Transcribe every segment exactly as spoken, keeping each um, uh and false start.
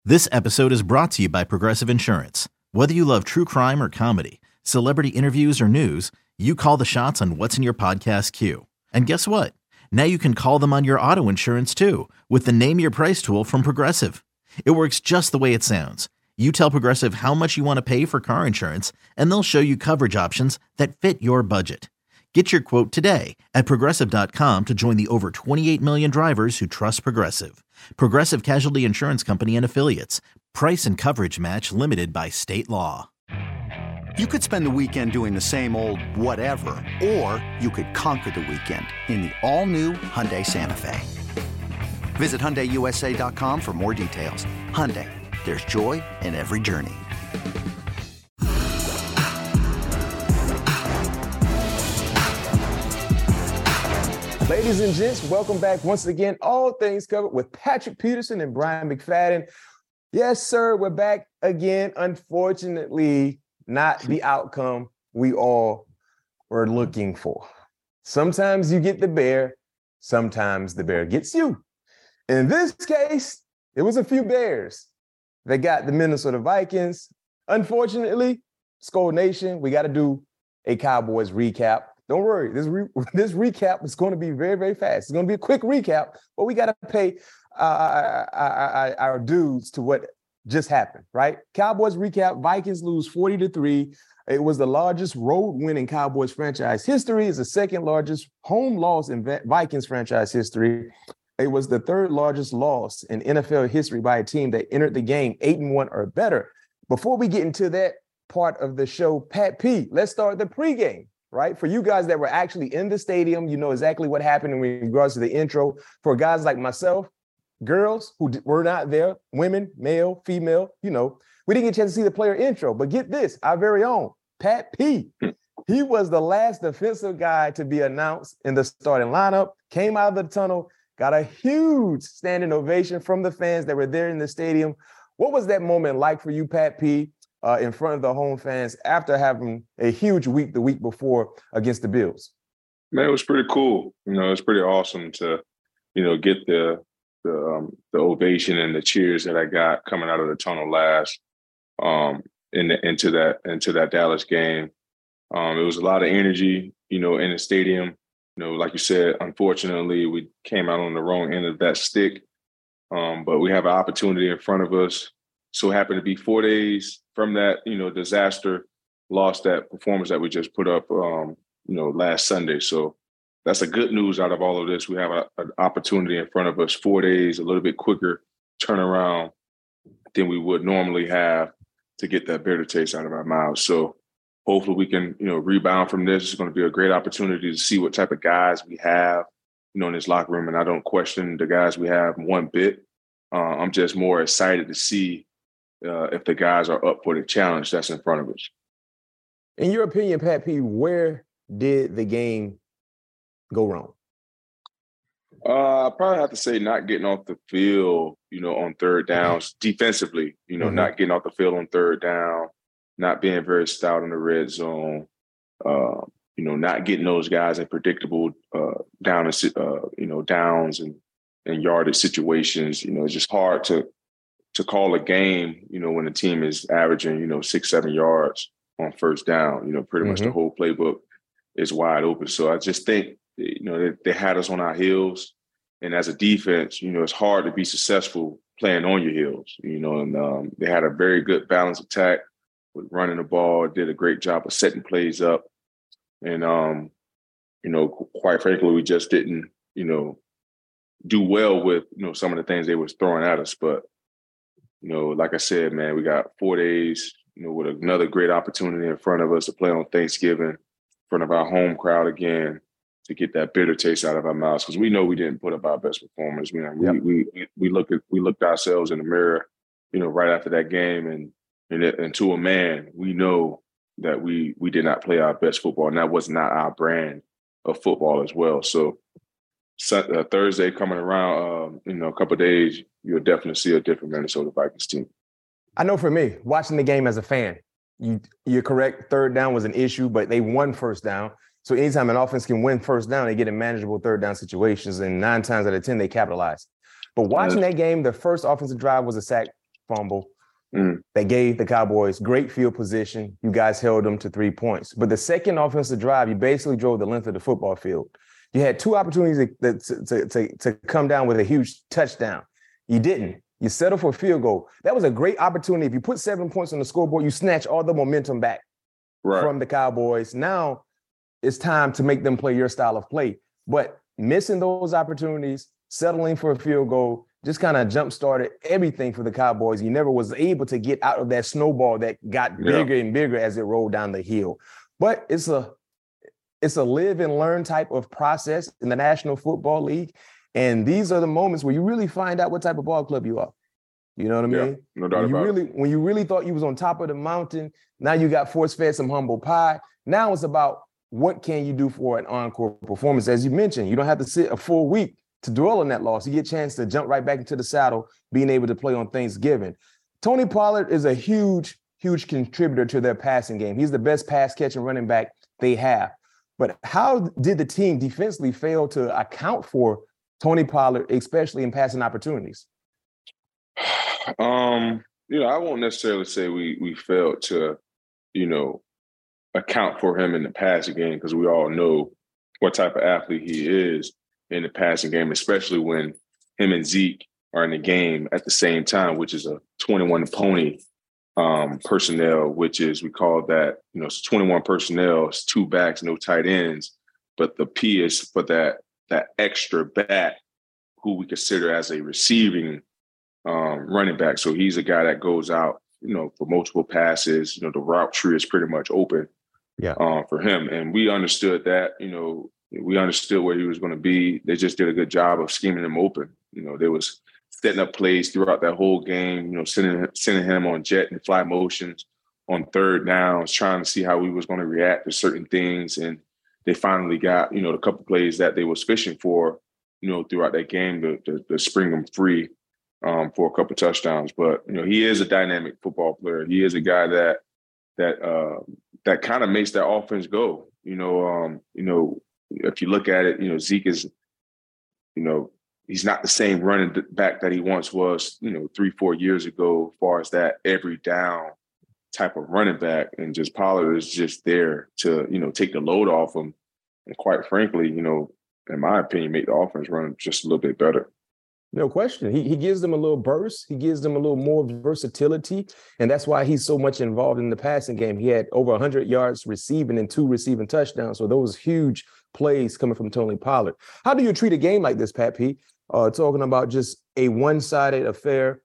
This episode is brought to you by Progressive Insurance. Whether you love true crime or comedy, celebrity interviews or news, you call the shots on what's in your podcast queue. And guess what? Now you can call them on your auto insurance too with the Name Your Price tool from Progressive. It works just the way it sounds. You tell Progressive how much you want to pay for car insurance, and they'll show you coverage options that fit your budget. Get your quote today at progressive dot com to join the over twenty-eight million drivers who trust Progressive. Progressive Casualty Insurance Company and Affiliates. Price and coverage match limited by state law. You could spend the weekend doing the same old whatever, or you could conquer the weekend in the all-new Hyundai Santa Fe. Visit Hyundai U S A dot com for more details. Hyundai, there's joy in every journey. Ladies and gents, welcome back once again. All Things Covered with Patrick Peterson and Brian McFadden. Yes, sir, we're back again. Unfortunately, not the outcome we all were looking for. Sometimes you get the bear, sometimes the bear gets you. In this case, it was a few bears that got the Minnesota Vikings. Unfortunately, Skull Nation, we got to do a Cowboys recap. Don't worry, this re- this recap is going to be very, very fast. It's going to be a quick recap, but we got to pay uh, our, our, our dues to what just happened, right? Cowboys recap, Vikings lose forty to three. It was the largest road win in Cowboys franchise history. It's the second largest home loss in Vikings franchise history. It was the third largest loss in N F L history by a team that entered the game eight and one or better. Before we get into that part of the show, Pat P, let's start the pregame. Right? For you guys that were actually in the stadium, you know exactly what happened in regards to the intro. For guys like myself, girls who were not there, women, male, female, you know, we didn't get a chance to see the player intro. But get this, our very own Pat P. He was the last defensive guy to be announced in the starting lineup, came out of the tunnel, got a huge standing ovation from the fans that were there in the stadium. What was that moment like for you, Pat P., Uh, in front of the home fans after having a huge week the week before against the Bills? Man, it was pretty cool. You know, it's pretty awesome to, you know, get the the, um, the ovation and the cheers that I got coming out of the tunnel last um, in the, into that into that Dallas game. Um, it was a lot of energy, you know, in the stadium. You know, like you said, unfortunately, we came out on the wrong end of that stick, um, but we have an opportunity in front of us. So happened to be four days from that, you know, disaster, lost that performance that we just put up, um, you know, last Sunday. So that's a good news out of all of this. We have a, an opportunity in front of us, four days, a little bit quicker turnaround than we would normally have to get that bitter taste out of our mouths. So hopefully we can, you know, rebound from this. It's going to be a great opportunity to see what type of guys we have, you know, in this locker room. And I don't question the guys we have one bit. Uh, I'm just more excited to see Uh, if the guys are up for the challenge that's in front of us. In your opinion, Pat P, where did the game go wrong? Uh, I probably have to say not getting off the field, you know, on third downs defensively, you know, mm-hmm. not getting off the field on third down, not being very stout in the red zone, uh, you know, not getting those guys in predictable uh, down, uh, you know, downs and, and yardage situations. You know, it's just hard to to call a game, you know, when the team is averaging, you know, six, seven yards on first down. You know, pretty mm-hmm. much the whole playbook is wide open. So I just think, you know, they, they had us on our heels. And as a defense, you know, it's hard to be successful playing on your heels, you know, and um, they had a very good balanced attack with running the ball, did a great job of setting plays up. And, um, you know, quite frankly, we just didn't, you know, do well with, you know, some of the things they was throwing at us. But, you know, like I said, man, we got four days, you know, with another great opportunity in front of us to play on Thanksgiving in front of our home crowd again, to get that bitter taste out of our mouths, because we know we didn't put up our best performance. We, yep. we we we looked at we looked ourselves in the mirror, you know, right after that game, and and, it, and to a man, we know that we we did not play our best football, and that was not our brand of football as well. So, uh, Thursday coming around, um, you know, a couple of days, you'll definitely see a different Minnesota Vikings team. I know for me, watching the game as a fan, you you're correct. Third down was an issue, but they won first down. So anytime an offense can win first down, they get in manageable third down situations, and nine times out of ten, they capitalize. But watching that game, the first offensive drive was a sack fumble. Mm. They gave the Cowboys great field position. You guys held them to three points. But the second offensive drive, you basically drove the length of the football field. You had two opportunities to, to, to, to come down with a huge touchdown. You didn't. You settled for a field goal. That was a great opportunity. If you put seven points on the scoreboard, you snatch all the momentum back right. from the Cowboys. Now it's time to make them play your style of play. But missing those opportunities, settling for a field goal, just kind of jump-started everything for the Cowboys. You never was able to get out of that snowball that got yeah. bigger and bigger as it rolled down the hill. But it's a it's a live and learn type of process in the National Football League. And these are the moments where you really find out what type of ball club you are. You know what I yeah, mean? No doubt when you about really, it. When you really thought you was on top of the mountain, now you got force-fed some humble pie. Now it's about what can you do for an encore performance. As you mentioned, you don't have to sit a full week to dwell on that loss. You get a chance to jump right back into the saddle, being able to play on Thanksgiving. Tony Pollard is a huge, huge contributor to their passing game. He's the best pass-catching running back they have. But how did the team defensively fail to account for Tony Pollard, especially in passing opportunities? Um, you know, I won't necessarily say we we failed to, you know, account for him in the passing game, because we all know what type of athlete he is in the passing game, especially when him and Zeke are in the game at the same time, which is a twenty-one pony um, personnel, which is, we call that, you know, it's twenty-one personnel, it's two backs, no tight ends. But the P is for that that extra back who we consider as a receiving um, running back. So he's a guy that goes out, you know, for multiple passes. You know, the route tree is pretty much open yeah. uh, for him. And we understood that, you know, we understood where he was going to be. They just did a good job of scheming him open. You know, there was setting up plays throughout that whole game, you know, sending, sending him on jet and fly motions on third downs, trying to see how he was going to react to certain things. And they finally got, you know, the couple plays that they was fishing for, you know, throughout that game to, to, to spring them free um, for a couple touchdowns. But, you know, he is a dynamic football player. He is a guy that that uh, that kind of makes that offense go. You know, um, you know, if you look at it, you know, Zeke is, you know, he's not the same running back that he once was, you know, three, four years ago, as far as that every down type of running back. And just Pollard is just there to, you know, take the load off him. And quite frankly, you know, in my opinion, make the offense run just a little bit better. No question. He he gives them a little burst. He gives them a little more versatility. And that's why he's so much involved in the passing game. He had over one hundred yards receiving and two receiving touchdowns. So those huge plays coming from Tony Pollard. How do you treat a game like this, Pat P? Uh, talking about just a one-sided affair.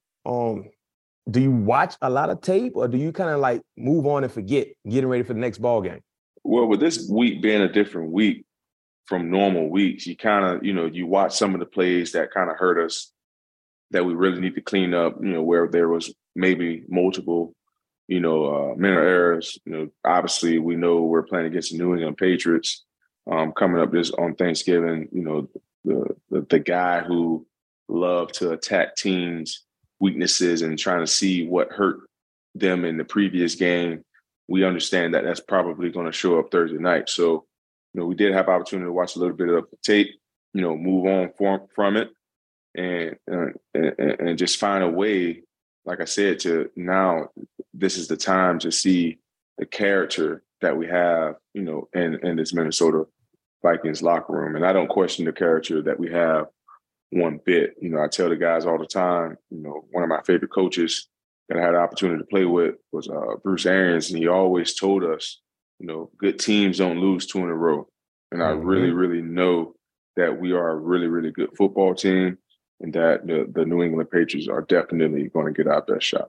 Um, do you watch a lot of tape, or do you kind of like move on and forget, getting ready for the next ball game? Well, with this week being a different week from normal weeks, you kind of, you know, you watch some of the plays that kind of hurt us that we really need to clean up, you know, where there was maybe multiple, you know, uh, mental errors. You know, obviously we know we're playing against the New England Patriots um, coming up this on Thanksgiving. You know, the, the the guy who loved to attack teams' weaknesses and trying to see what hurt them in the previous game. We understand that that's probably going to show up Thursday night. So, you know, we did have opportunity to watch a little bit of the tape, you know, move on from, from it and, uh, and and just find a way, like I said, to now this is the time to see the character that we have, you know, in, in this Minnesota Vikings locker room. And I don't question the character that we have one bit. You know, I tell the guys all the time, you know, one of my favorite coaches that I had the opportunity to play with was uh, Bruce Arians, and he always told us, you know, good teams don't lose two in a row. And I Mm-hmm. really, really know that we are a really, really good football team, and that the, the New England Patriots are definitely going to get our best shot.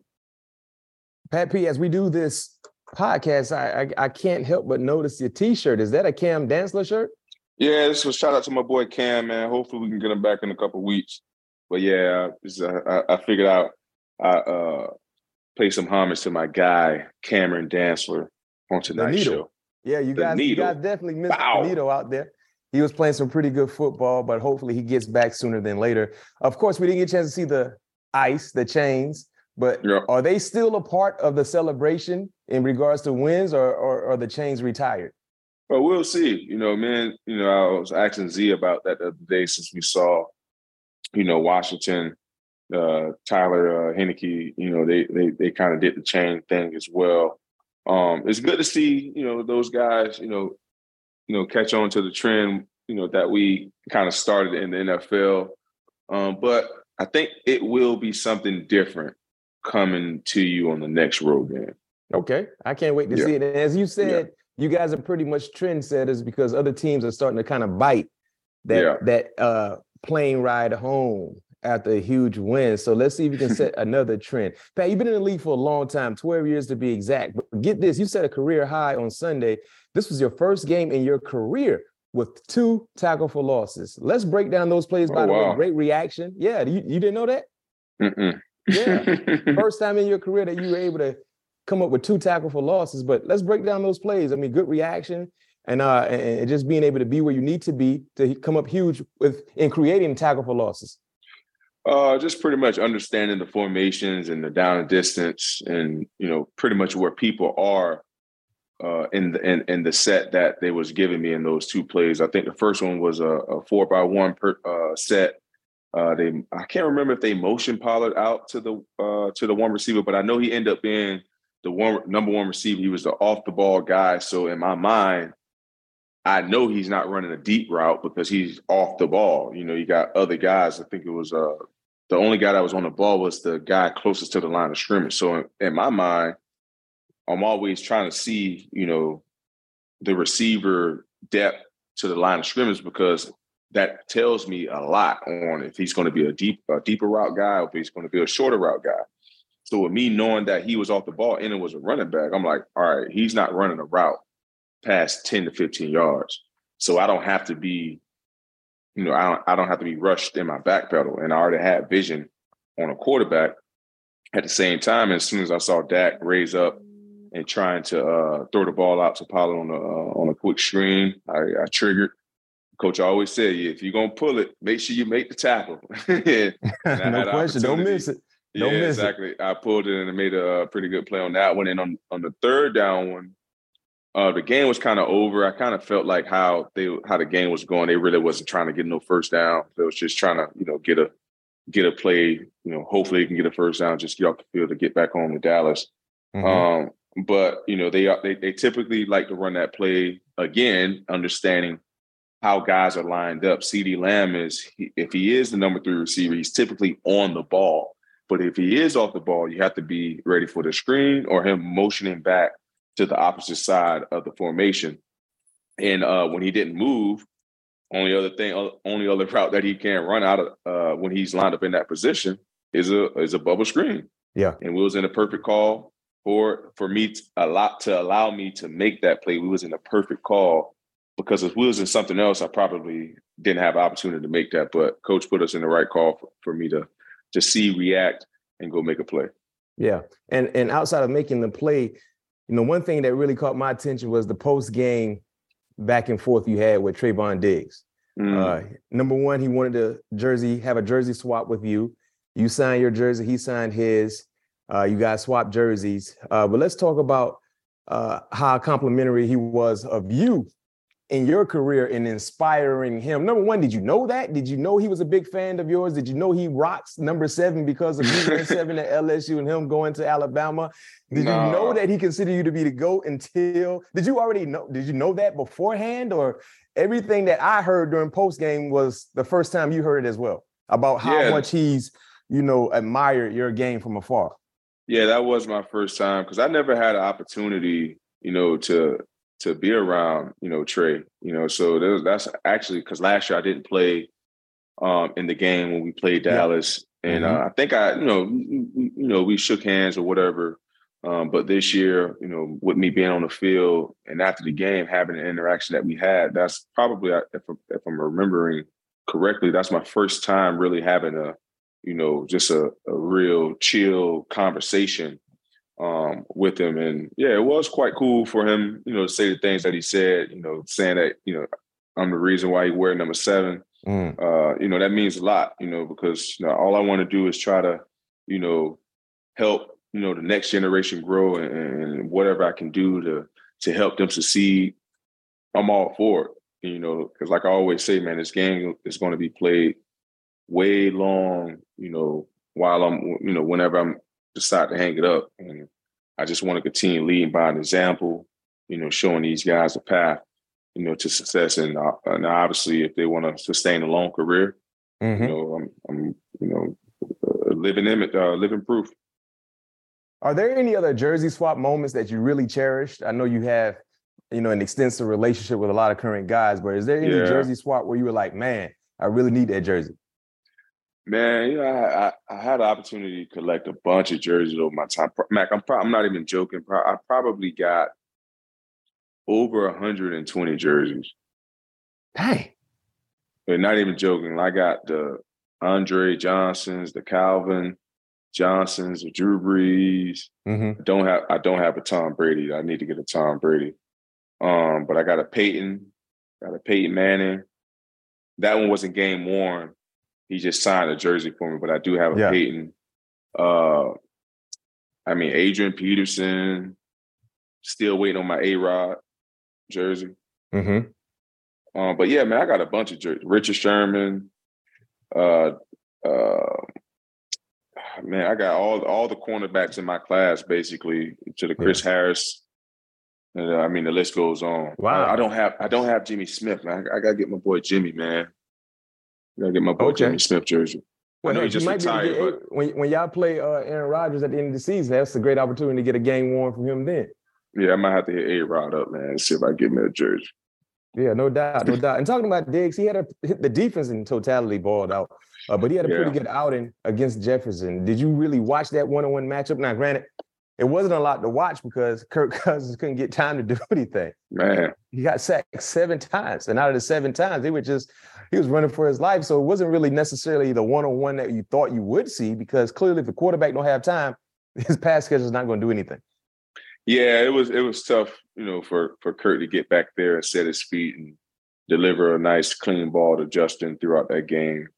Pat P, as we do this podcast, I, I I can't help but notice your T-shirt. Is that a Cam Dantzler shirt? Yeah, this was shout out to my boy Cam, man. Hopefully we can get him back in a couple of weeks. But yeah, uh, I, I figured out I uh, pay some homage to my guy Cameron Dantzler on tonight's show. Yeah, you The guys, you needle. guys definitely missed Bow. the needle out there. He was playing some pretty good football, but hopefully he gets back sooner than later. Of course, we didn't get a chance to see the ice, the chains, but Yep. are they still a part of the celebration in regards to wins, or, or are the chains retired? Well, we'll see. You know, man, you know, I was asking Z about that the other day since we saw, you know, Washington uh, Tyler uh, Heineke, you know, they they they kind of did the chain thing as well. Um, it's good to see, you know, those guys, you know, you know, catch on to the trend, you know, that we kind of started in the N F L. Um, but I think it will be something different coming to you on the next road game. Okay. I can't wait to yeah. see it. And as you said, yeah. you guys are pretty much trendsetters because other teams are starting to kind of bite that, yeah. that uh, plane ride home after a huge win. So let's see if you can set another trend. Pat, you've been in the league for a long time, twelve years to be exact. But get this, you set a career high on Sunday. This was your first game in your career with two tackle for losses. Let's break down those plays. By oh, the wow. way, great reaction. Yeah, you, you didn't know that? Mm-mm. Yeah. First time in your career that you were able to come up with two tackle for losses. But let's break down those plays. I mean, good reaction and uh, and just being able to be where you need to be to come up huge with in creating tackle for losses. Uh, just pretty much understanding the formations and the down and distance, and you know, pretty much where people are uh, in the in, in the set that they was giving me in those two plays. I think the first one was a, a four by one per uh, set. Uh, they I can't remember if they motion Pollard out to the uh, to the one receiver, but I know he ended up being the one number one receiver. He was the off the ball guy. So in my mind, I know he's not running a deep route because he's off the ball. You know, you got other guys. I think it was uh, the only guy that was on the ball was the guy closest to the line of scrimmage. So in, in my mind, I'm always trying to see, you know, the receiver depth to the line of scrimmage because that tells me a lot on if he's going to be a deep, a deeper route guy or if he's going to be a shorter route guy. So with me knowing that he was off the ball and it was a running back, I'm like, all right, he's not running a route past ten to fifteen yards. So I don't have to be, you know, I don't, I don't have to be rushed in my back pedal. And I already had vision on a quarterback at the same time. As soon as I saw Dak raise up and trying to uh, throw the ball out to Pollard on a, uh, on a quick screen, I, I triggered. Coach always said, if you're going to pull it, make sure you make the tackle. No question. Don't miss it. Don't yeah, miss exactly. it. I pulled it and made a, a pretty good play on that one. And on, on the third down one, uh, the game was kind of over. I kind of felt like how they how the game was going. They really wasn't trying to get no first down. They was just trying to, you know, get a get a play. You know, hopefully they can get a first down, just get off the field to get back home to Dallas. Mm-hmm. Um, but you know, they, they they typically like to run that play again, understanding how guys are lined up. CeeDee Lamb is, if he is the number three receiver, he's typically on the ball. But if he is off the ball, you have to be ready for the screen or him motioning back to the opposite side of the formation. And uh, when he didn't move, only other thing, only other route that he can run out of uh, when he's lined up in that position is a is a bubble screen. Yeah, and we was in a perfect call for for me to, a lot to allow me to make that play. We was in a perfect call. Because if we was in something else, I probably didn't have an opportunity to make that. But Coach put us in the right call for, for me to to see, react, and go make a play. Yeah, and and outside of making the play, you know, one thing that really caught my attention was the post game back and forth you had with Trayvon Diggs. Mm. Uh, number one, he wanted to jersey have a jersey swap with you. You signed your jersey, he signed his. Uh, you guys swapped jerseys. Uh, but let's talk about uh, how complimentary he was of you in your career in inspiring him. Number one, did you know that? Did you know he was a big fan of yours? Did you know he rocks number seven because of you wearing seven at L S U and him going to Alabama? Did no. you know that he considered you to be the GOAT until, did you already know, did you know that beforehand, or everything that I heard during postgame was the first time you heard it as well about how yeah. much he's, you know, admired your game from afar? Yeah, that was my first time because I never had an opportunity, you know, to, to be around, you know, Trey, you know, so there was, that's actually because last year I didn't play um, in the game when we played Dallas. Yeah. And mm-hmm. uh, I think I, you know, you know, we shook hands or whatever. Um, but this year, you know, with me being on the field and after the game, having an interaction that we had, that's probably, if, if I'm remembering correctly, that's my first time really having a, you know, just a, a real chill conversation um, with him. And yeah, it was quite cool for him, you know, to say the things that he said, you know, saying that, you know, I'm the reason why he wear number seven. Mm. Uh, you know, that means a lot, you know, because you know, all I want to do is try to, you know, help, you know, the next generation grow, and, and whatever I can do to, to help them succeed, I'm all for it. You know, because like I always say, man, this game is going to be played way long, you know, while I'm, you know, whenever I'm decide to hang it up. And I just want to continue leading by an example, you know, showing these guys a path, you know, to success. And, uh, and obviously, if they want to sustain a long career, mm-hmm. you know, I'm, I'm, you know, uh, living image, uh, living proof. Are there any other jersey swap moments that you really cherished? I know you have, you know, an extensive relationship with a lot of current guys, but is there any yeah. jersey swap where you were like, man, I really need that jersey? Man, you know, I, I, I had an opportunity to collect a bunch of jerseys over my time. Mac, I'm, pro- I'm not even joking. I probably got over one hundred twenty jerseys. Dang. But not even joking. I got the Andre Johnsons, the Calvin Johnsons, the Drew Brees. Mm-hmm. I don't have I don't have a Tom Brady. I need to get a Tom Brady. Um, but I got a Peyton, got a Peyton Manning. That one wasn't game worn. He just signed a jersey for me, but I do have a yeah. Peyton. Uh, I mean, Adrian Peterson, still waiting on my A-Rod jersey. Mm-hmm. Um, but yeah, man, I got a bunch of jerseys. Richard Sherman. Uh, uh, man, I got all, all the cornerbacks in my class, basically, to the Chris yeah. Harris. And, uh, I mean, the list goes on. Wow. I, I don't have I don't have Jimmy Smith, man. I, I got to get my boy Jimmy, man. I got to get my boy okay. Jimmy Smith jersey. Well, I know he just retired. Get, but... when, when y'all play uh, Aaron Rodgers at the end of the season, that's a great opportunity to get a game worn from him then. Yeah, I might have to hit A-Rod up, man, and see if I get me a jersey. Yeah, no doubt, no doubt. And talking about Diggs, he had a the defense in totality balled out, uh, but he had a yeah. pretty good outing against Jefferson. Did you really watch that one-on-one matchup? Now, granted, it wasn't a lot to watch because Kirk Cousins couldn't get time to do anything. Man, he got sacked seven times, and out of the seven times, they were just he was running for his life. So it wasn't really necessarily the one-on-one that you thought you would see, because clearly, if the quarterback don't have time, his pass schedule is not going to do anything. Yeah, it was it was tough, you know, for for Kirk to get back there and set his feet and deliver a nice clean ball to Justin throughout that game.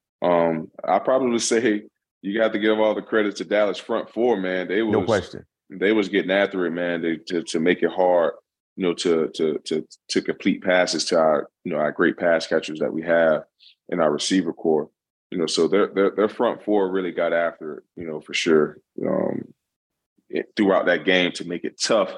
Um, I probably would say you got to give all the credit to Dallas front four, man. They was no question. They was getting after it, man. They to to make it hard, you know, to to to to complete passes to our you know our great pass catchers that we have in our receiver core. You know, so their their their front four really got after it, you know, for sure. Um, It, throughout that game to make it tough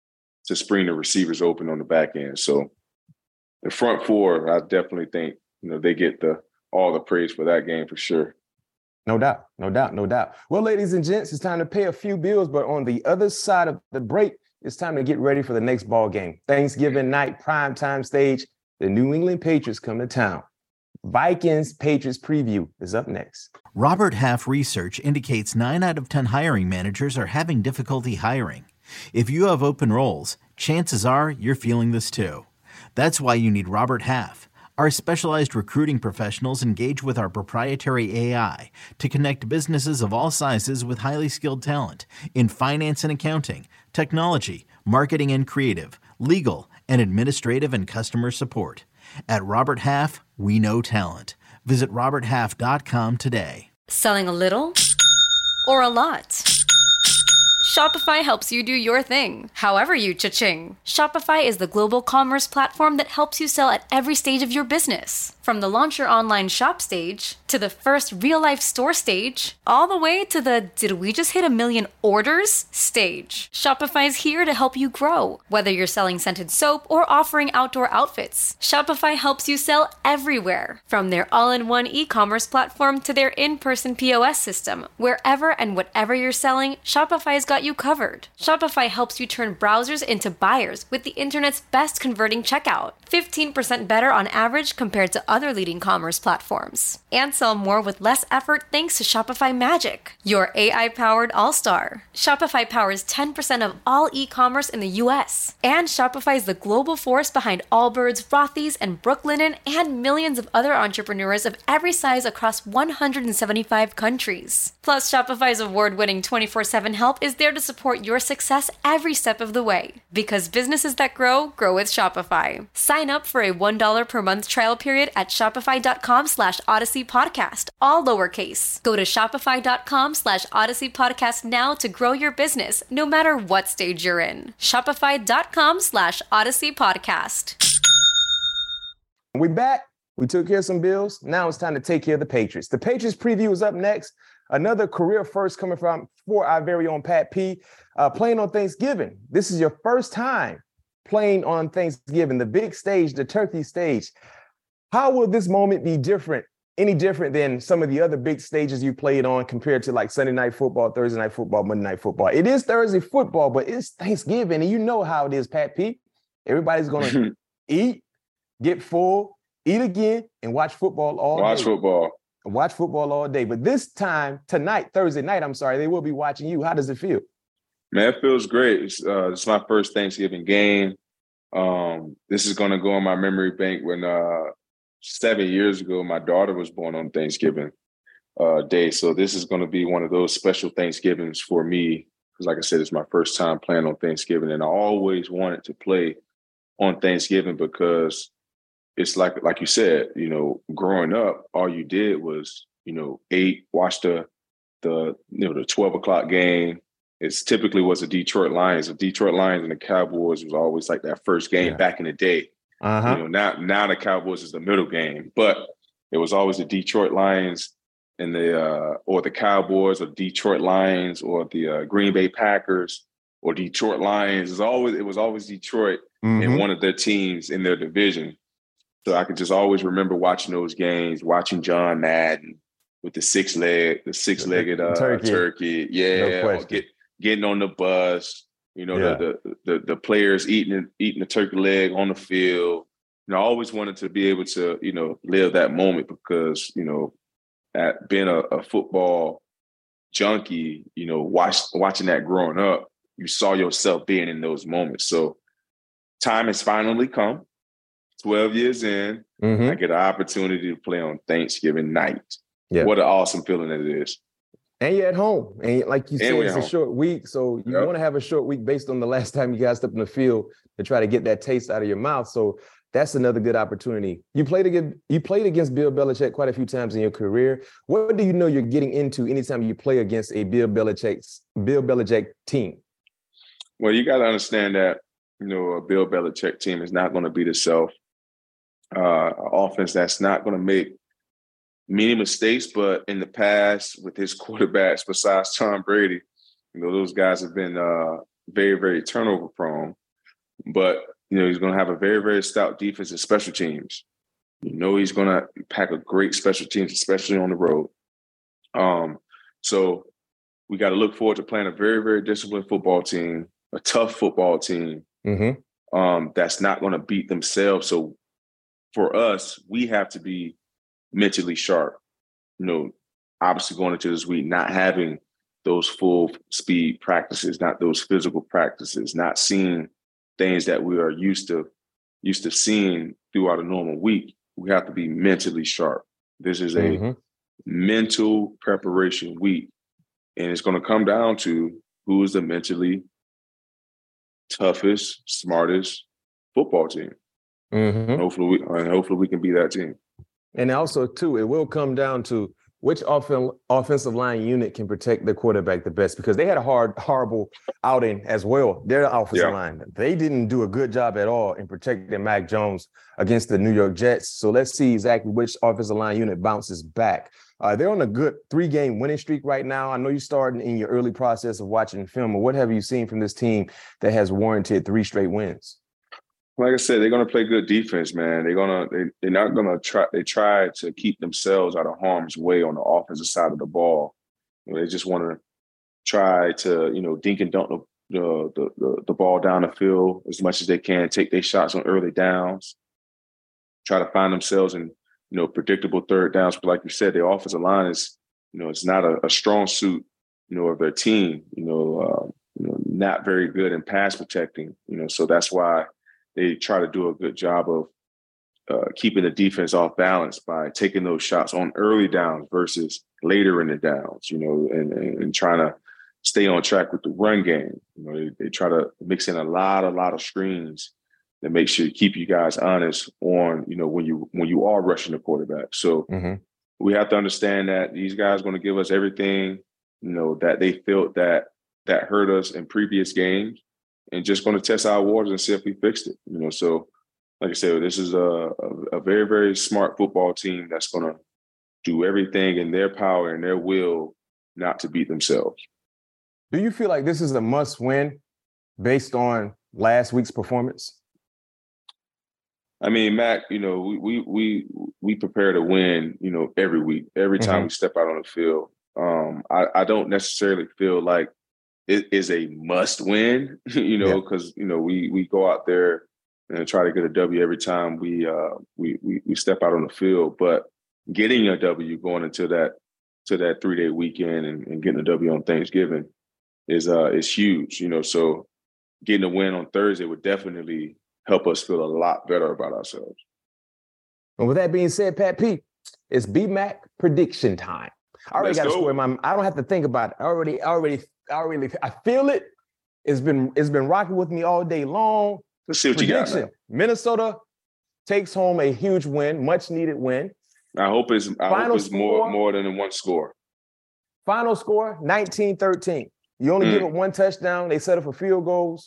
to spring the receivers open on the back end. So the front four, I definitely think, you know, they get the all the praise for that game for sure. No doubt, no doubt, no doubt. Well, ladies and gents, it's time to pay a few bills, but on the other side of the break, it's time to get ready for the next ball game. Thanksgiving night, primetime stage, the New England Patriots come to town. Vikings Patriots preview is up next. Robert Half research indicates nine out of ten hiring managers are having difficulty hiring. If you have open roles, chances are you're feeling this too. That's why you need Robert Half. Our specialized recruiting professionals engage with our proprietary A I to connect businesses of all sizes with highly skilled talent in finance and accounting, technology, marketing and creative, legal, and administrative and customer support. At Robert Half, we know talent. Visit robert half dot com today. Selling a little or a lot? Shopify helps you do your thing, however you cha-ching. Shopify is the global commerce platform that helps you sell at every stage of your business. From the launch your online shop stage, to the first real-life store stage, all the way to the did we just hit a million orders stage. Shopify is here to help you grow. Whether you're selling scented soap or offering outdoor outfits, Shopify helps you sell everywhere. From their all-in-one e-commerce platform to their in-person P O S system, wherever and whatever you're selling, Shopify's got you covered. Shopify helps you turn browsers into buyers with the internet's best converting checkout. fifteen percent better on average compared to other leading commerce platforms. And sell more with less effort thanks to Shopify Magic, your A I-powered all-star. Shopify powers ten percent of all e-commerce in the U S. And Shopify is the global force behind Allbirds, Rothy's, and Brooklinen, and millions of other entrepreneurs of every size across one hundred seventy-five countries. Plus, Shopify's award-winning twenty-four seven help is there to support your success every step of the way. Because businesses that grow, grow with Shopify. Sign up for a one dollar per month trial period at shopify.com slash Odyssey Podcast, all lowercase. Go to shopify.com slash Odyssey Podcast now to grow your business, no matter what stage you're in. Shopify.com slash Odyssey Podcast. We back. We took care of some bills. Now it's time to take care of the Patriots. The Patriots preview is up next. Another career first coming from for our very own Pat P, uh, playing on Thanksgiving. This is your first time playing on Thanksgiving, the big stage, the turkey stage. How will this moment be different, any different than some of the other big stages you played on compared to like Sunday night football, Thursday night football, Monday night football? It is Thursday football, but it's Thanksgiving, and you know how it is, Pat P. Everybody's going to eat, get full, eat again, and watch football all watch day. Watch football. Watch football all day. But this time, tonight, Thursday night, I'm sorry, they will be watching you. How does it feel? Man, it feels great. It's, uh, it's my first Thanksgiving game. Um, this is going to go in my memory bank when uh, seven years ago, my daughter was born on Thanksgiving uh, Day. So this is going to be one of those special Thanksgivings for me. Because like I said, it's my first time playing on Thanksgiving. And I always wanted to play on Thanksgiving because it's like, like you said, you know, growing up, all you did was, you know, eat, watch the, the, you know, the twelve o'clock game. It's typically was the Detroit Lions. The Detroit Lions and the Cowboys was always like that first game yeah. back in the day. Uh-huh. You know, now, now the Cowboys is the middle game, but it was always the Detroit Lions and the, uh, or the Cowboys or Detroit Lions or the uh, Green Bay Packers or Detroit Lions. It was always, it was always Detroit mm-hmm. and one of their teams in their division. So I could just always remember watching those games, watching John Madden with the six leg, the six legged uh, turkey. turkey. Yeah. No get, getting on the bus, you know, yeah. the, the, the, the players eating, eating the turkey leg on the field. You know, I always wanted to be able to, you know, live that moment because, you know, at being a, a football junkie, you know, watch, watching that growing up, you saw yourself being in those moments. So time has finally come. twelve years in, mm-hmm. I get an opportunity to play on Thanksgiving night. Yeah. What an awesome feeling it is. And you're at home. And like you said, it's a home. short week. So you yep. want to have a short week based on the last time you guys stepped in the field to try to get that taste out of your mouth. So that's another good opportunity. You played against, you played against Bill Belichick quite a few times in your career. What do you know you're getting into anytime you play against a Bill Belichick, Bill Belichick team? Well, you got to understand that, you know, a Bill Belichick team is not going to beat itself. Uh, offense that's not going to make many mistakes, but in the past with his quarterbacks, besides Tom Brady, you know, those guys have been uh, very, very turnover prone. But, you know, he's going to have a very, very stout defense and special teams. You know, he's going to pack a great special teams, especially on the road. Um, so we got to look forward to playing a very, very disciplined football team, a tough football team mm-hmm. um, that's not going to beat themselves. So for us, we have to be mentally sharp. You know, obviously going into this week, not having those full speed practices, not those physical practices, not seeing things that we are used to used to seeing throughout a normal week. We have to be mentally sharp. This is a mm-hmm. mental preparation week, and it's going to come down to who is the mentally toughest, smartest football team. Mm-hmm. Hopefully, we, and hopefully we can be that team. And also, too, it will come down to which offen- offensive line unit can protect the quarterback the best, because they had a hard, horrible outing as well. Their offensive yeah. line, they didn't do a good job at all in protecting Mac Jones against the New York Jets. So let's see exactly which offensive line unit bounces back. Uh, they're on a good three-game winning streak right now. I know you're starting in your early process of watching film. Or what have you seen from this team that has warranted three straight wins? Like I said, they're going to play good defense, man. They're going to, they, they're not going to try, they try to keep themselves out of harm's way on the offensive side of the ball. You know, they just want to try to, you know, dink and dunk the, the, the, the ball down the field as much as they can, take their shots on early downs, try to find themselves in, you know, predictable third downs. But like you said, their offensive line is, you know, it's not a, a strong suit, you know, of their team, you know, uh, you know, not very good in pass protecting, you know, so that's why they try to do a good job of uh, keeping the defense off balance by taking those shots on early downs versus later in the downs, you know, and, and, and trying to stay on track with the run game. You know, they, they try to mix in a lot, a lot of screens that make sure to keep you guys honest on, you know, when you when you are rushing the quarterback. So mm-hmm. we have to understand that these guys are going to give us everything, you know, that they felt that that hurt us in previous games. And just going to test our waters and see if we fixed it. You know, so like I said, this is a, a, a very, very smart football team that's going to do everything in their power and their will not to beat themselves. Do you feel like this is a must win based on last week's performance? I mean, Mac, you know, we we we we prepare to win, you know, every week, every time Mm-hmm. we step out on the field. Um, I, I don't necessarily feel like it is a must win, you know, because yeah. you know we we go out there and try to get a W every time we uh we we we step out on the field. But getting a W going into that to that three day weekend and, and getting a W on Thanksgiving is uh is huge, you know. So getting a win on Thursday would definitely help us feel a lot better about ourselves. And with that being said, Pat P, it's B-Mac prediction time. I already got a score in my. I don't have to think about it. I already, already, I already, I feel it. It's been, it's been rocking with me all day long. Let's see what prediction. you got. Man. Minnesota takes home a huge win, much needed win. I hope it's, I Final hope it's score, more, more than one score. Final score, nineteen thirteen. You only mm. give up one touchdown. They set up for field goals.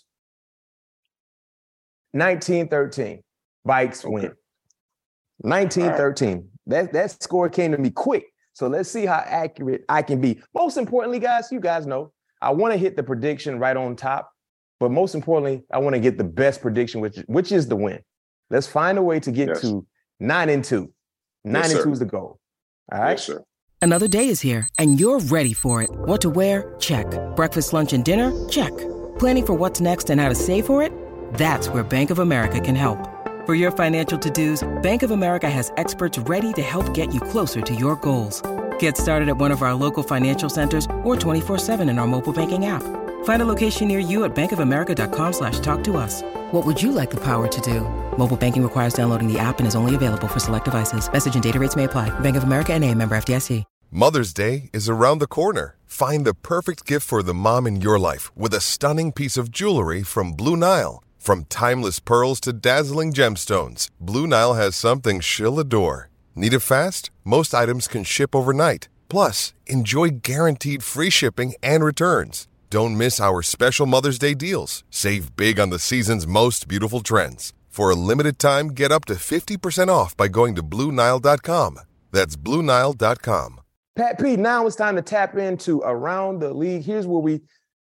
nineteen thirteen. Vikes okay. win. nineteen thirteen. Right. That, that score came to me quick. So let's see how accurate I can be. Most importantly, guys, you guys know, I want to hit the prediction right on top. But most importantly, I want to get the best prediction, which, which is the win. Let's find a way to get yes. to nine and two. Nine yes, and two is the goal. All right? Yes, sir. Another day is here, and you're ready for it. What to wear? Check. Breakfast, lunch, and dinner? Check. Planning for what's next and how to save for it? That's where Bank of America can help. For your financial to-dos, Bank of America has experts ready to help get you closer to your goals. Get started at one of our local financial centers or twenty-four seven in our mobile banking app. Find a location near you at bankofamerica.com slash talk to us. What would you like the power to do? Mobile banking requires downloading the app and is only available for select devices. Message and data rates may apply. Bank of America N A, member F D I C. Mother's Day is around the corner. Find the perfect gift for the mom in your life with a stunning piece of jewelry from Blue Nile. From timeless pearls to dazzling gemstones, Blue Nile has something she'll adore. Need it fast? Most items can ship overnight. Plus, enjoy guaranteed free shipping and returns. Don't miss our special Mother's Day deals. Save big on the season's most beautiful trends. For a limited time, get up to fifty percent off by going to Blue Nile dot com. That's Blue Nile dot com. Pat P, now it's time to tap into Around the League. Here's where we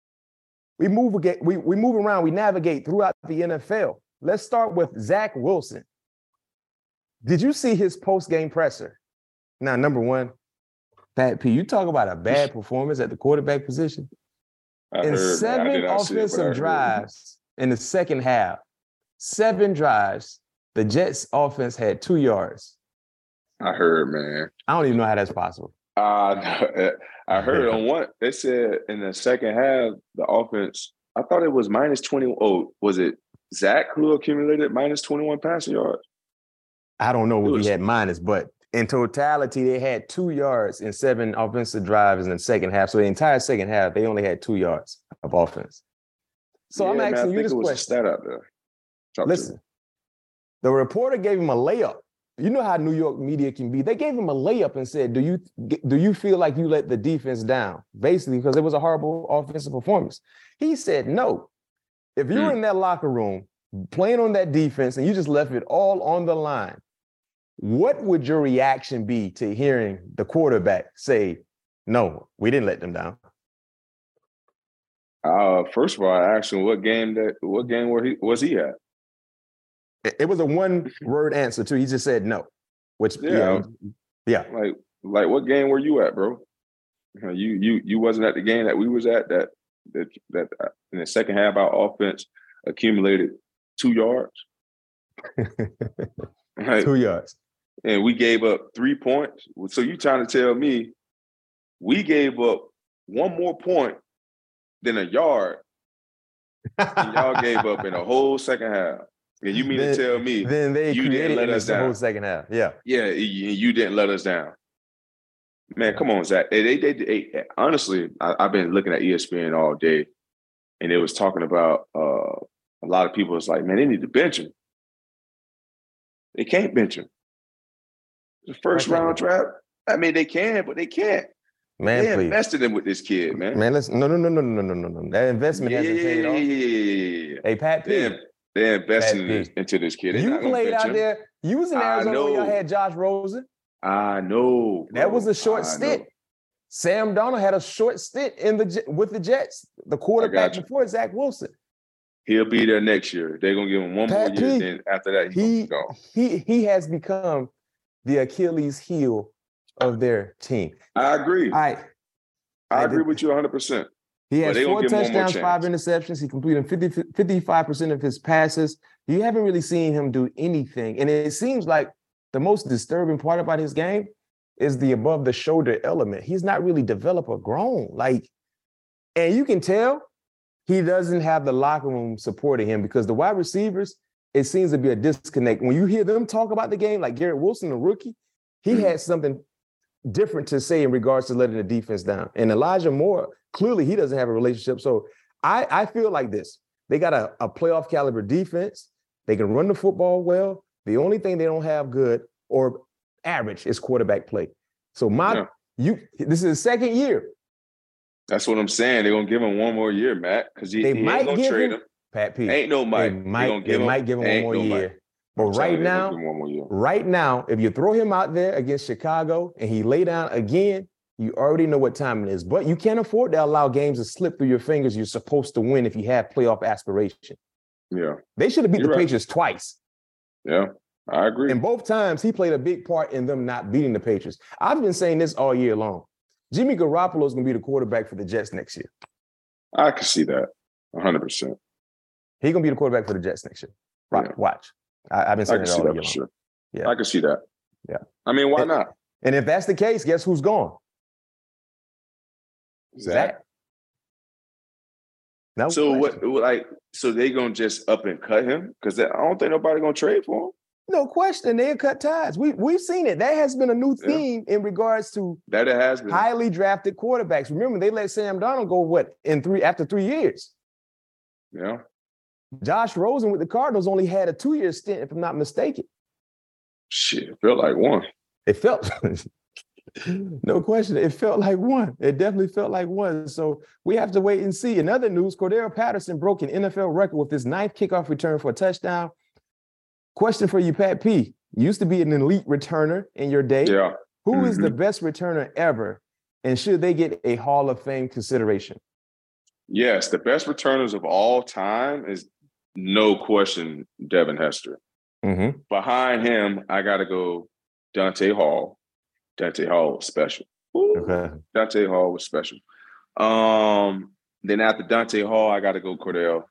we move we, we move around, we navigate throughout the N F L. Let's start with Zach Wilson. Did you see his post-game presser? Now, number one, Pat P, you talk about a bad performance at the quarterback position. I in heard, seven offensive it, drives in the second half, seven drives, the Jets offense had two yards. I heard, man. I don't even know how that's possible. Uh, I heard on one, they said in the second half, the offense, I thought it was minus twenty. Oh, was it Zach who accumulated minus twenty-one passing yards? I don't know what was, he had minus, but in totality, they had two yards in seven offensive drives in the second half. So the entire second half, they only had two yards of offense. So yeah, I'm asking man, you this question. Stat out there. Talk Listen, the reporter gave him a layup. You know how New York media can be. They gave him a layup and said, do you do you feel like you let the defense down? Basically, because it was a horrible offensive performance. He said, no. If you were mm. in that locker room playing on that defense and you just left it all on the line, what would your reaction be to hearing the quarterback say, no, we didn't let them down? Uh, first of all, I asked him what game that what game were he was he at? It was a one-word answer too. He just said no. Which yeah, yeah. Like like what game were you at, bro? You you you wasn't at the game that we was at. That that that in the second half, our offense accumulated two yards. Like, two yards. And we gave up three points. So you trying to tell me we gave up one more point than a yard, and y'all gave up in a whole second half. And you mean then, to tell me then they you didn't let us the down? Whole second half, yeah, yeah, you didn't let us down, man. Come on, Zach. They, they, they, they honestly, I, I've been looking at E S P N all day, and it was talking about uh, a lot of people. It's like, man, they need to bench him. They can't bench him. The first round draft. I mean, they can, but they can't. Man, they please. invested in with this kid, man. Man, listen, no, no, no, no, no, no, no, no. That investment yeah, hasn't yeah, paid yeah, off. Yeah, yeah, yeah, yeah. Hey, Pat P. They're, they're investing Pat in this, into this kid. They're you played out him. there. You was in Arizona when y'all had Josh Rosen. I know. Bro. That was a short I stint. know. Sam Darnold had a short stint in the with the Jets, the quarterback before Zach Wilson. He'll be there next year. They're gonna give him one Pat more year. P, Then after that, he go. he he has become the Achilles heel of their team. I agree. All right. I agree with you one hundred percent. He has four touchdowns, five interceptions. He completed fifty, fifty-five percent of his passes. You haven't really seen him do anything. And it seems like the most disturbing part about his game is the above the shoulder element. He's not really developed or grown. Like, and you can tell he doesn't have the locker room supporting him because the wide receivers, it seems to be a disconnect. When you hear them talk about the game, like Garrett Wilson, the rookie, he mm-hmm. had something different to say in regards to letting the defense down. And Elijah Moore, clearly he doesn't have a relationship. So I, I feel like this. They got a, a playoff caliber defense. They can run the football well. The only thing they don't have good or average is quarterback play. So my yeah. you this is his second year. That's what I'm saying. They're gonna give him one more year, Matt, because he, they he might ain't gonna give trade him, him. Pat P. Ain't no Mike. They might, they give, him, might give him one more no year. Mike. But I'm right now, one more year. right now, if you throw him out there against Chicago and he lay down again, you already know what time it is. But you can't afford to allow games to slip through your fingers. You're supposed to win if you have playoff aspiration. Yeah. They should have beat You're the right. Patriots twice. Yeah, I agree. And both times he played a big part in them not beating the Patriots. I've been saying this all year long. Jimmy Garoppolo is going to be the quarterback for the Jets next year. I can see that one hundred percent. He's going to be the quarterback for the Jets next year. Right, yeah. Watch. I, I've been saying I can it see all that year for long. sure. Yeah. I can see that. Yeah. I mean, why and, not? And if that's the case, guess who's gone? Zach. Zach. No so question. what? Like, so they gonna just up and cut him? Because I don't think nobody gonna trade for him. No question. They'll cut ties. We we've seen it. That has been a new theme yeah. in regards to that. It has been highly drafted quarterbacks. Remember, they let Sam Darnold go what in three after three years. Yeah. Josh Rosen with the Cardinals only had a two-year stint, if I'm not mistaken. Shit, it felt like one. It felt, no question, it felt like one. It definitely felt like one. So we have to wait and see. In other news, Cordero Patterson broke an N F L record with his ninth kickoff return for a touchdown. Question for you, Pat P. You used to be an elite returner in your day. Yeah. Who mm-hmm. is the best returner ever, and should they get a Hall of Fame consideration? Yes, the best returners of all time is no question Devin Hester. Mm-hmm. Behind him, I got to go Dante Hall. Dante Hall was special. Ooh, okay. Dante Hall was special. Um, then after Dante Hall, I got to go Cordell.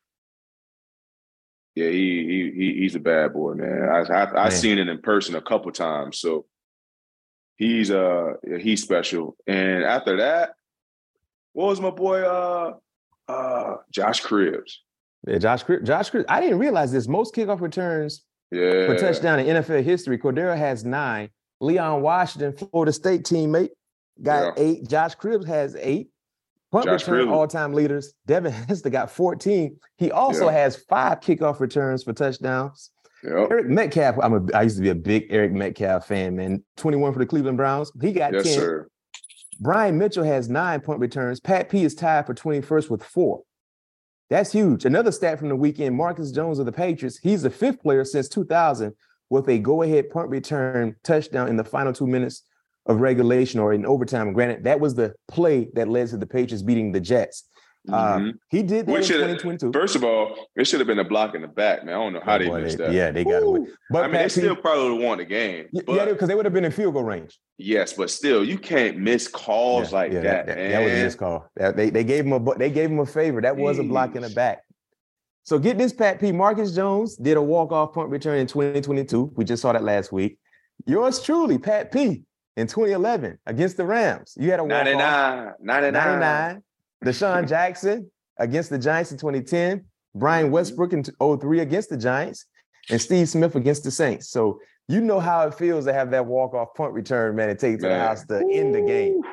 Yeah, he he he he's a bad boy, man. I I I've seen it in person a couple times, so he's uh he's special. And after that, what was my boy uh uh Josh Cribbs? Yeah, Josh Cribbs. Josh Cribbs. I didn't realize this. Most kickoff returns yeah. for touchdown in N F L history. Cordero has nine. Leon Washington, Florida State teammate, got yeah. eight. Josh Cribbs has eight. Punt Josh return Cribbs. all-time leaders. Devin Hester got fourteen. He also yeah. has five kickoff returns for touchdowns. Yep. Eric Metcalf, I'm a, I used to be a big Eric Metcalf fan, man. twenty-one for the Cleveland Browns. He got yes, ten. Sir. Brian Mitchell has nine punt returns. Pat P is tied for twenty-first with four. That's huge. Another stat from the weekend, Marcus Jones of the Patriots, he's the fifth player since two thousand with a go-ahead punt return touchdown in the final two minutes of regulation or in overtime. Granted, that was the play that led to the Patriots beating the Jets. Mm-hmm. Uh, he did that Which in twenty twenty-two. First of all, it should have been a block in the back, man. I don't know how oh, they boy, missed they, that. Yeah, they got away. But I mean, Pat they still P, probably would have won the game. Yeah, but, because they would have been in field goal range. Yes, but still, you can't miss calls yeah, like yeah, that, that, man. That was a missed call. They, they gave him a they gave him a favor. That was a block in the back. So get this, Pat P. Marcus Jones did a walk-off punt return in twenty twenty-two. We just saw that last week. Yours truly, Pat P. in twenty eleven against the Rams. You had a walk-off. ninety-nine. ninety-nine. ninety-nine. Deshaun Jackson against the Giants in twenty ten. Brian Westbrook in oh three against the Giants. And Steve Smith against the Saints. So you know how it feels to have that walk-off punt return, man, and take to man. the house to Ooh. end the game.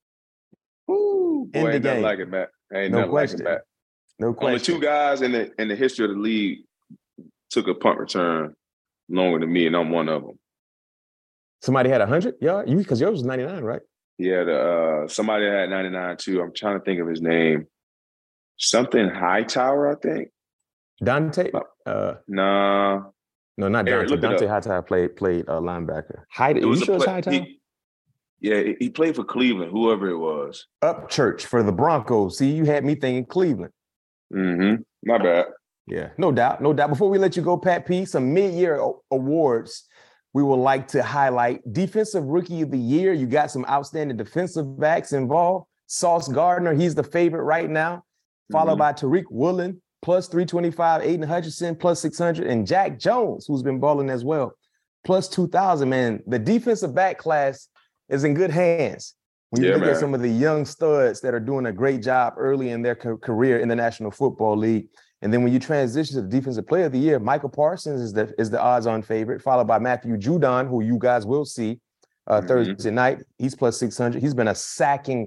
Ooh. Boy, end the ain't game. like it, Matt. Ain't no nothing question. like it, Matt. No question. Only two guys in the in the history of the league took a punt return longer than me, and I'm one of them. Somebody had one hundred yards? You because yours was ninety-nine, right? Yeah, the, uh, somebody had ninety-nine too. I'm trying to think of his name. Something Hightower, I think. Dante? Uh, nah. No, not Eric, Dante. Dante Hightower played played uh, linebacker. Hyde, it was you sure play, it's Hightower? He, Yeah, he played for Cleveland, whoever it was. Upchurch for the Broncos. See, you had me thinking Cleveland. Mm-hmm. My bad. Yeah, no doubt, no doubt. Before we let you go, Pat P, some mid-year awards we would like to highlight. Defensive Rookie of the Year. You got some outstanding defensive backs involved. Sauce Gardner, he's the favorite right now, followed mm-hmm. by Tariq Woolen, plus three twenty-five, Aiden Hutchinson, plus six hundred, and Jack Jones, who's been balling as well, plus two thousand. Man, the defensive back class is in good hands. When you yeah, look man. at some of the young studs that are doing a great job early in their co- career in the National Football League. And then when you transition to the Defensive Player of the Year, Michael Parsons is the is the odds-on favorite, followed by Matthew Judon, who you guys will see uh, mm-hmm. Thursday night. He's plus six hundred. He's been a sacking,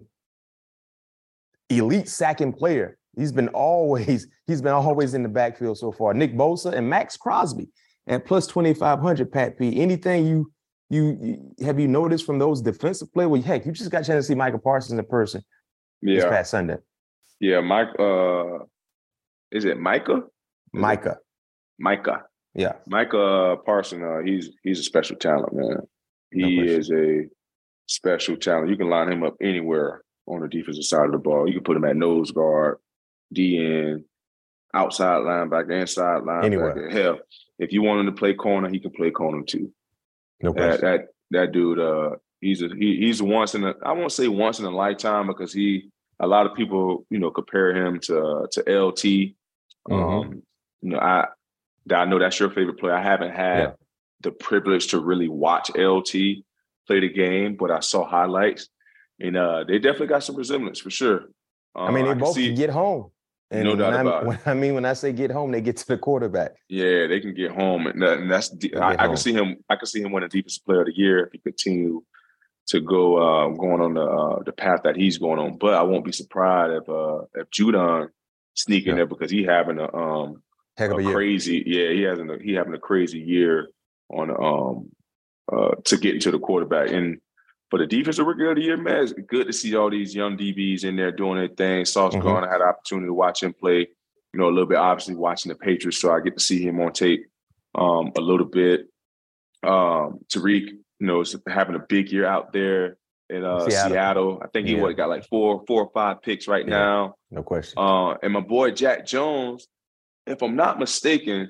elite sacking player. He's been always, he's been always in the backfield so far. Nick Bosa and Max Crosby at plus twenty-five hundred, Pat P. Anything you, you, you have you noticed from those defensive players? Well, heck, you just got a chance to see Michael Parsons in person yeah. this past Sunday. Yeah, Mike, uh, is it Micah? Is Micah. It? Micah. Yeah. Micah Parsons, uh, he's he's a special talent, man. He no is a special talent. You can line him up anywhere on the defensive side of the ball. You can put him at nose guard, D N, outside linebacker, inside linebacker. Anywhere. Hell, if you want him to play corner, he can play corner too. No question. That that, that dude, uh, he's a he, he's once in a I won't say once in a lifetime because he a lot of people you know compare him to to L T. Mm-hmm. Um, you know, I I know that's your favorite player. I haven't had yeah. the privilege to really watch L T play the game, but I saw highlights, and uh, they definitely got some resemblance for sure. Uh, I mean, they I both see, can get home. And no doubt when about I, it. When I mean, when I say get home, they get to the quarterback. Yeah, they can get home, and, that, and that's I, I can see him. I can see him win the Defensive Player of the Year if he continue to go uh, going on the uh, the path that he's going on. But I won't be surprised if uh, if Judon sneak in yeah. there because he having a um Heck of a, a year. crazy yeah he having a, he having a crazy year on um uh to get into the quarterback. And for the Defensive Rookie of the Year, man, it's good to see all these young D Bs in there doing their thing. Sauce mm-hmm. Gardner had the opportunity to watch him play, you know, a little bit. Obviously, watching the Patriots, so I get to see him on tape um a little bit. Um, Tariq, you know, is having a big year out there in uh, Seattle. Seattle. I think he yeah. what, got like four, four or five picks right yeah. now. No question. Uh, and my boy Jack Jones, if I'm not mistaken,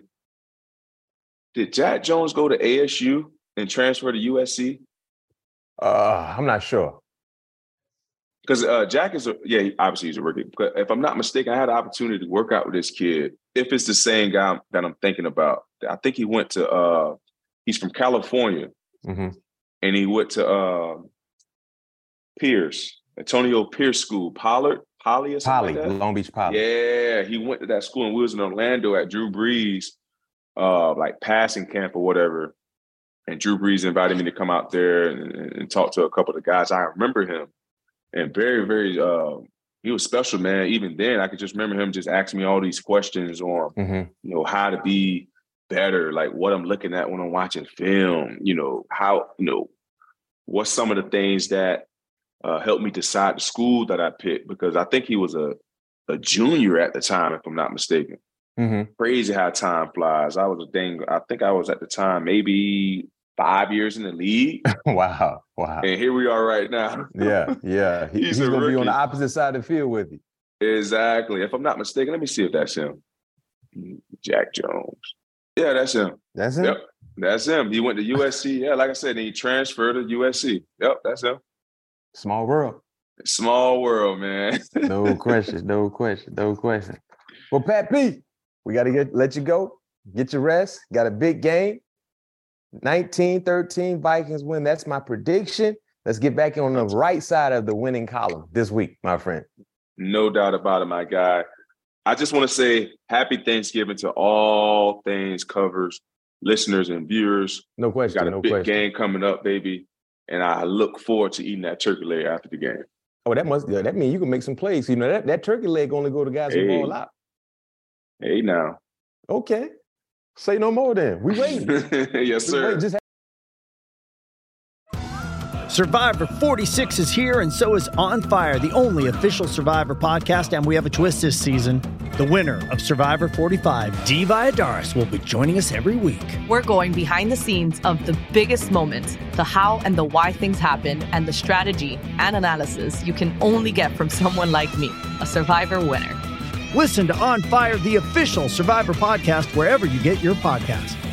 did Jack Jones go to A S U and transfer to U S C? Uh, I'm not sure. Because uh, Jack is, a, yeah, obviously he's a rookie. But if I'm not mistaken, I had the opportunity to work out with this kid. If it's the same guy that I'm thinking about, I think he went to, uh, he's from California. Mm-hmm. And he went to uh, Pierce, Antonio Pierce School, Pollard, Poly or something Poly, like that? Long Beach Poly. Yeah, he went to that school and we was in Orlando at Drew Brees, uh, like passing camp or whatever. And Drew Brees invited me to come out there and, and talk to a couple of the guys. I remember him. And very, very, uh, he was special, man. Even then, I could just remember him just asking me all these questions on, mm-hmm. you know, how to be better, like what I'm looking at when I'm watching film, you know, how, you know, what's some of the things that uh, helped me decide the school that I picked, because I think he was a, a junior at the time, if I'm not mistaken. Mm-hmm. Crazy how time flies. I was a dang, I think I was at the time, maybe five years in the league. Wow. Wow. And here we are right now. yeah. Yeah. He, he's he's going to be on the opposite side of the field with you. Exactly. If I'm not mistaken, let me see if that's him. Jack Jones. Yeah, that's him. That's him? Yep, that's him. He went to U S C. Yeah, like I said, he transferred to U S C. Yep, that's him. Small world. Small world, man. No question. No question. No question. Well, Pat P, we got to get let you go. Get your rest. Got a big game. nineteen thirteen Vikings win. That's my prediction. Let's get back on the right side of the winning column this week, my friend. No doubt about it, my guy. I just want to say happy Thanksgiving to all things covers, listeners and viewers. No question. Got a no big question. game coming up, baby. And I look forward to eating that turkey leg after the game. Oh, that must yeah, that means you can make some plays. You know, that, that turkey leg only go to guys hey. who ball out. Hey now. Okay. Say no more then. We wait. Yes, we sir. Wait. Just Survivor forty-six is here, and so is On Fire, the only official Survivor podcast, and we have a twist this season. The winner of Survivor forty-five, Dee Valladares, will be joining us every week. We're going behind the scenes of the biggest moments, the how and the why things happen, and the strategy and analysis you can only get from someone like me, a Survivor winner. Listen to On Fire, the official Survivor podcast, wherever you get your podcasts.